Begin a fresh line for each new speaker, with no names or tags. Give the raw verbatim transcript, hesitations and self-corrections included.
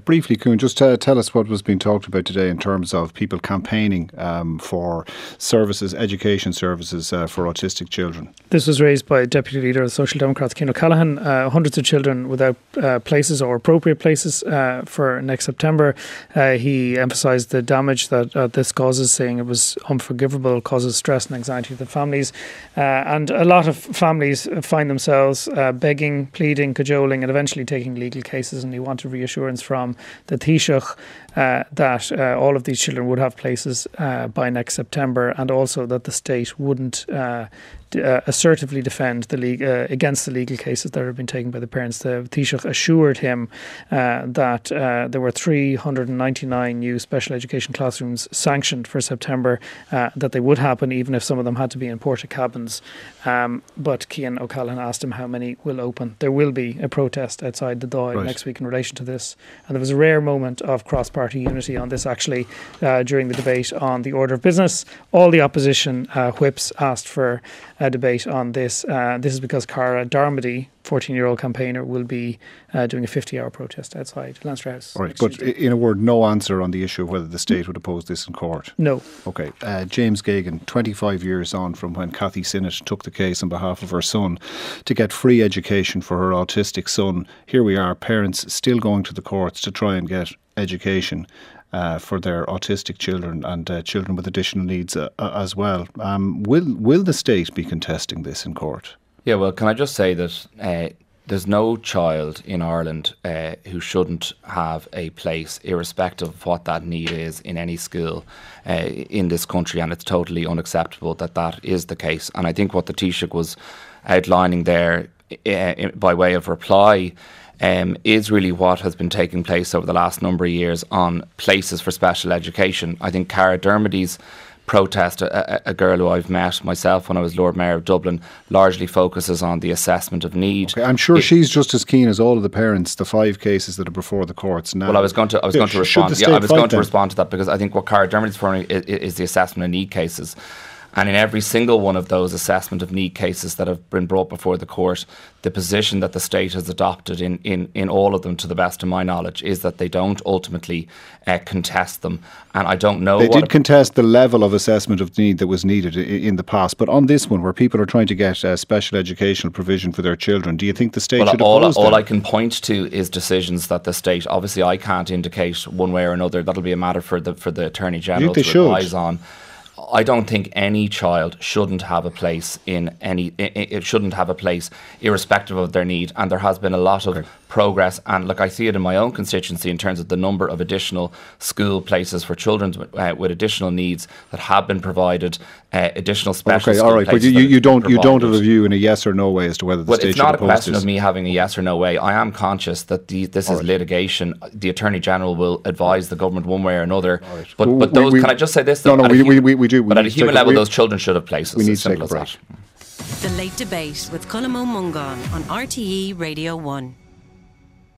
briefly, Kuhn, just uh, tell us what was being talked about today in terms of people campaigning um, for services, education services uh, for autistic children.
This was raised by Deputy Leader of the Social Democrats, Cian O'Callaghan. Uh, hundreds of children without uh, places or appropriate places uh, for next September. Uh, he emphasised the damage that uh, this causes, saying it was unforgivable, causes stress and anxiety to the families. Uh, and a lot of families find themselves uh, begging, pleading, cajoling and eventually taking legal cases. And he wanted reassurance from the Taoiseach uh, that uh, all of these children would have places uh, by next September, and also that the state wouldn't uh, Uh, assertively defend the league uh, against the legal cases that have been taken by the parents. The Taoiseach assured him uh, that uh, there were three hundred ninety-nine new special education classrooms sanctioned for September, uh, that they would happen even if some of them had to be in Portakabins. Um, but Cian O'Callaghan asked him how many will open. There will be a protest outside the Dáil
right.
next week in relation to this. And there was a rare moment of cross-party unity on this actually uh, during the debate on the order of business. All the opposition uh, whips asked for a debate on this. Uh, this is because Cara Darmody, fourteen-year-old campaigner, will be uh, doing a fifty-hour protest outside Leinster House.
All right, but Tuesday. In a word, no answer on the issue of whether the state would oppose this in court?
No.
Okay. Uh, James Geoghegan, twenty-five years on from when Cathy Sinnott took the case on behalf of her son to get free education for her autistic son. Here we are, parents still going to the courts to try and get education Uh, for their autistic children and uh, children with additional needs uh, uh, as well. Um, will will the state be contesting this in court?
Yeah, well, can I just say that uh, there's no child in Ireland uh, who shouldn't have a place, irrespective of what that need is, in any school uh, in this country, and it's totally unacceptable that that is the case. And I think what the Taoiseach was outlining there uh, by way of reply Um, is really what has been taking place over the last number of years on places for special education. I think Cara Dermody's protest, a, a girl who I've met myself when I was Lord Mayor of Dublin, largely focuses on the assessment of need.
Okay, I'm sure
it,
she's just as keen as all of the parents, the five cases that are before the courts now.
Well, I was going to, I was
yeah,
going to respond. Yeah, I was going to
then?
respond to that, because I think what Cara Dermody's referring is, is the assessment of need cases. And in every single one of those assessment of need cases that have been brought before the court, the position that the state has adopted in, in, in all of them, to the best of my knowledge, is that they don't ultimately uh, contest them. And I don't know.
They
what
did contest the level of assessment of need that was needed in, in the past. But on this one, where people are trying to get uh, special educational provision for their children, do you think the state
well,
should
all,
oppose
all
them?
I can point to is decisions that the state, obviously I can't indicate one way or another. That'll be a matter for the, for the Attorney General to advise on. I don't think any child shouldn't have a place in any, it shouldn't have a place irrespective of their need. And there has been a lot of okay. progress. And look, I see it in my own constituency in terms of the number of additional school places for children uh, with additional needs that have been provided, uh, additional special
okay,
school
all right,
places.
But you, you don't you don't have a view in a yes or no way as to whether the
well,
state
it's
should
not
oppose
a question
this.
of me having a yes or no way. I am conscious that the, this all is right. litigation. The Attorney General will advise the government one way or another. Right. But but those, we, we, can I just say this? Though,
no, no, we,
we,
we, we do. We
but at a human level,
we,
those children should have places.
We need
as
to take
simple
a break.
as that.
The Late Debate with Colm Ó Mongáin on R T E Radio one.